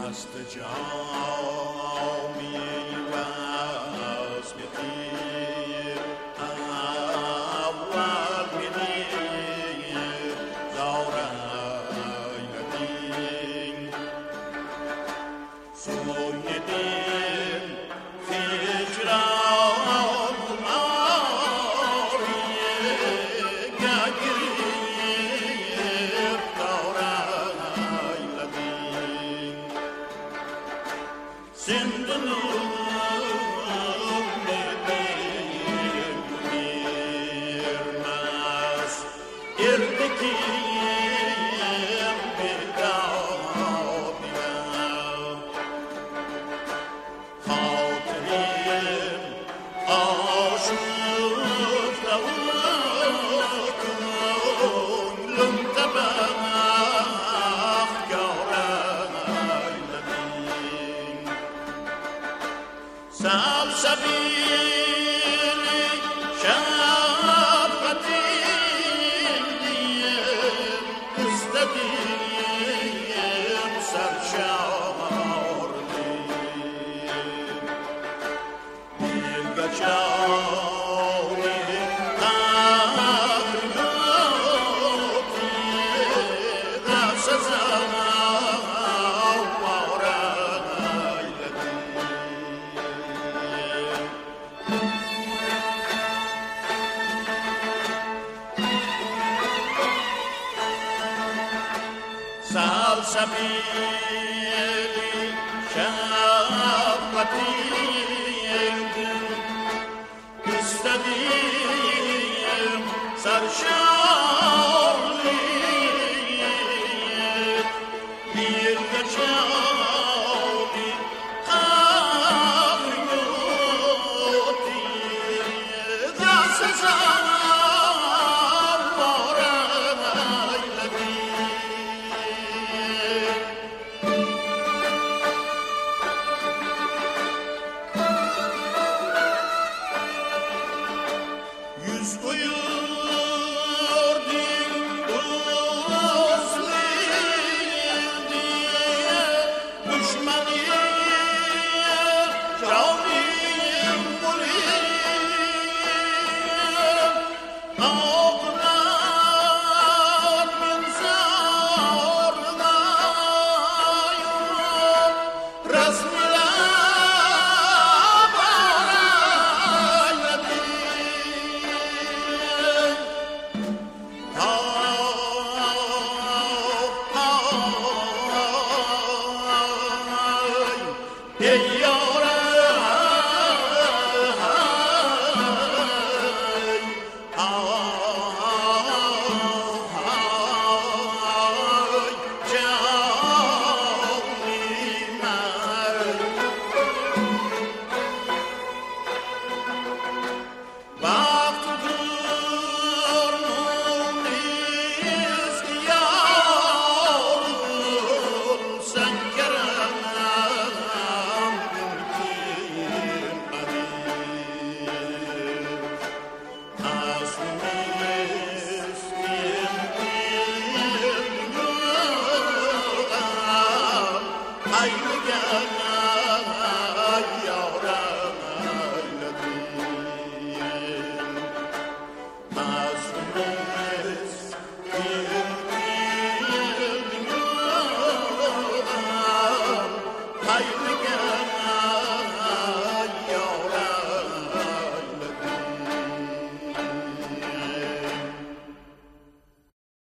مست جامی وزن تیر اول بینیر دارای ندین سوی دل فکران ماری گگیر دارای ندین سندنون ببین منیر مست اردکیم بدابیم خاطریم آشفته و کنلم تبخ گارای ندین سلسبیلی شفقتیم دیم استدیم سرشار دیم دلگشانی قهرگاتی دست زوارای سلسبیلی شفقتیم استدیم سرشاری دلگشانی قهرگاتی دست زوارای ندین yüz koyurdum dostluğum diye düşmanım canım bulayım ağlar min sarlayım resmile I